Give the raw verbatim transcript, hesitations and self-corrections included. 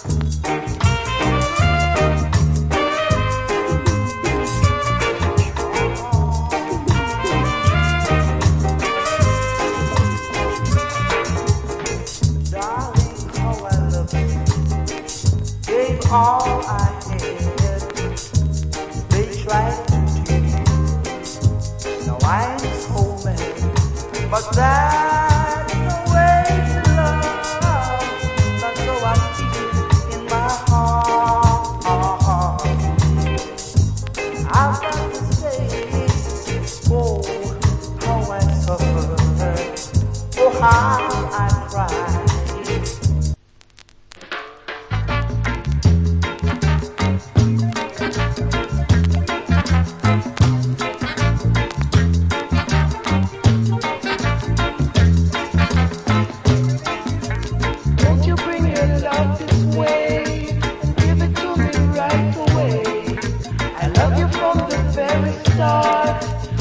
All I had, they tried to teach. Now I'm so mad, but that's the way to love. That's how I feel in my heart. I've got to say, oh, how I suffered, oh, how I cried. Start.